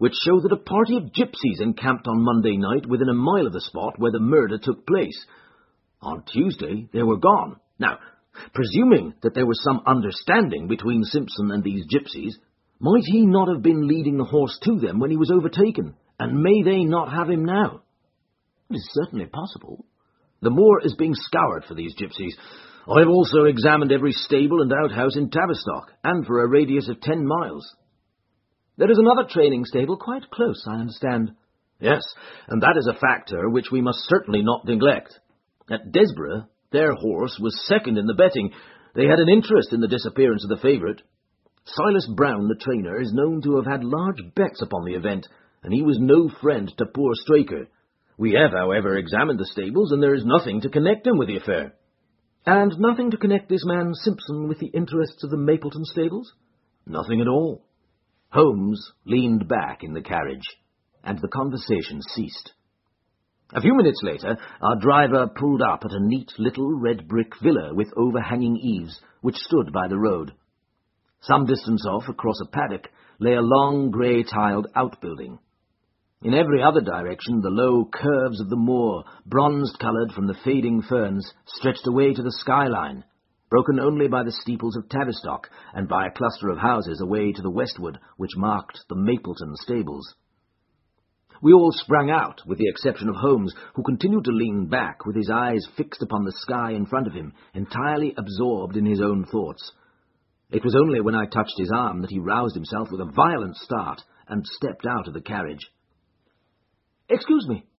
which show that a party of gypsies encamped on Monday night within a mile of the spot where the murder took place. On Tuesday, they were gone. Now, presuming that there was some understanding between Simpson and these gypsies, might he not have been leading the horse to them when he was overtaken, and may they not have him now? It is certainly possible. The moor is being scoured for these gypsies. I have also examined every stable and outhouse in Tavistock, and for a radius of 10 miles. There is another training stable quite close, I understand. Yes, and that is a factor which we must certainly not neglect. At Desborough, their horse was second in the betting. They had an interest in the disappearance of the favourite. Silas Brown, the trainer, is known to have had large bets upon the event, and he was no friend to poor Straker. We have, however, examined the stables, and there is nothing to connect him with the affair. And nothing to connect this man Simpson with the interests of the Mapleton stables? Nothing at all. Holmes leaned back in the carriage, and the conversation ceased. A few minutes later, our driver pulled up at a neat little red-brick villa with overhanging eaves, which stood by the road. Some distance off, across a paddock, lay a long grey-tiled outbuilding. In every other direction, the low curves of the moor, bronze-coloured from the fading ferns, stretched away to the skyline, broken only by the steeples of Tavistock and by a cluster of houses away to the westward, which marked the Mapleton stables. We all sprang out, with the exception of Holmes, who continued to lean back, with his eyes fixed upon the sky in front of him, entirely absorbed in his own thoughts. It was only when I touched his arm that he roused himself with a violent start and stepped out of the carriage. "Excuse me,"